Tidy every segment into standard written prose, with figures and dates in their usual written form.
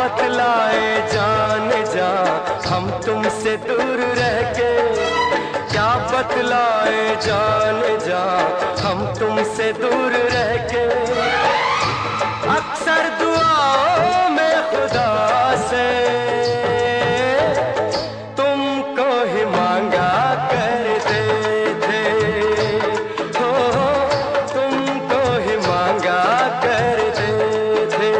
बतलाए जान जा हम तुमसे दूर रह के, क्या बतलाए जान जा हम तुमसे दूर रह के। अक्सर दुआओं में खुदा से तुमको ही मांगा करते थे, हो तुमको ही मांगा करते थे।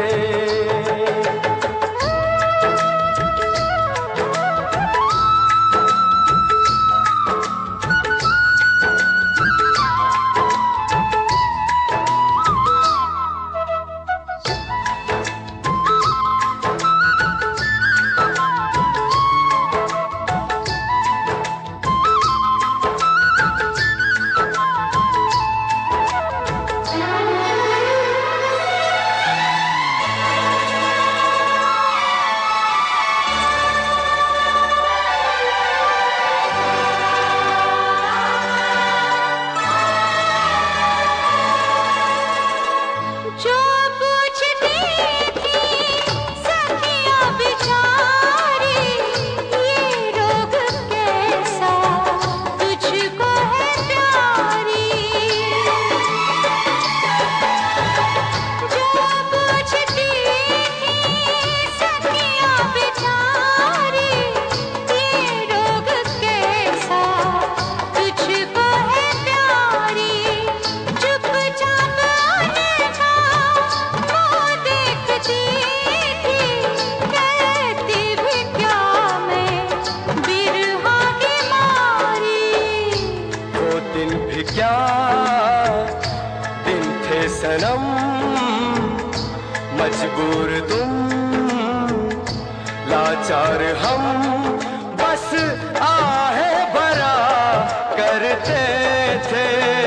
क्या दिन थे सनम, मजबूर तुम लाचार हम, बस आहे भरा करते थे,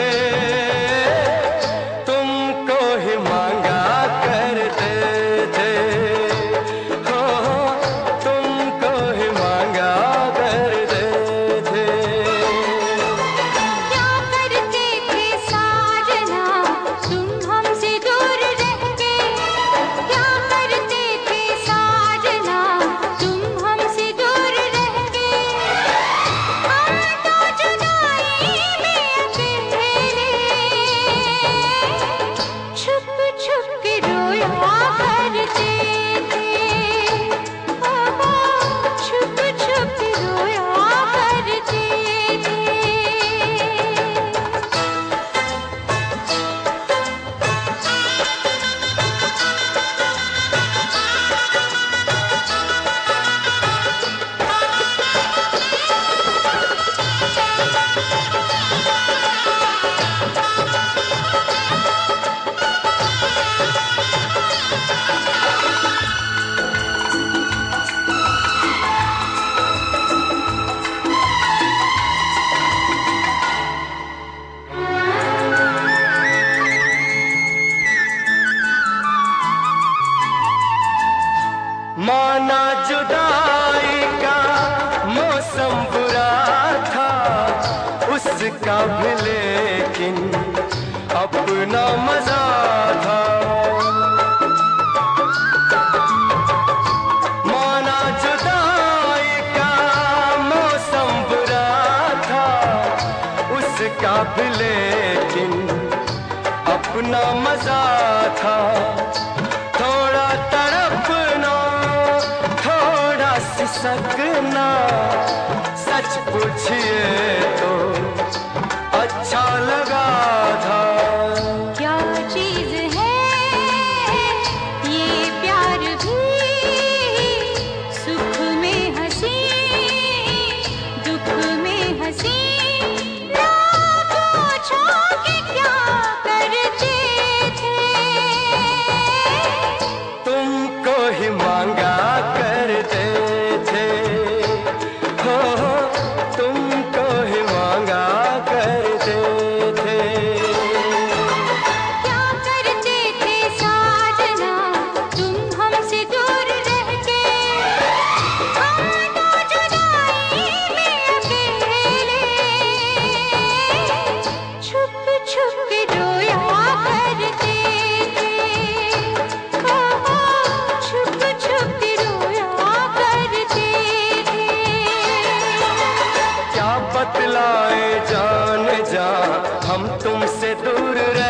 तुमको ही मांगा करते थे, हो तुमको ही मांगा करते थे। माना जुदाई का मौसम बुरा था उसका भी, लेकिन अपना मजा था। माना जुदाई का मौसम बुरा था उसका भी, लेकिन अपना मजा था। थोड़ा तड़पना थोड़ा सिसकना, सच पूछिए तो अच्छा लगा था। क्या चीज है ये प्यार भी, सुख में हंसी दुख में हंसी, ना पूछो कि क्या करते थे, तुमको ही मांगा करते थे, हो तुमको ही मांगा करते थे। क्या करते थे साजना तुम हमसे दूर रह के, हम तो जुदाई में अकेले छुप छुप के रोया करते थे, छुप छुप के हम तुमसे दूर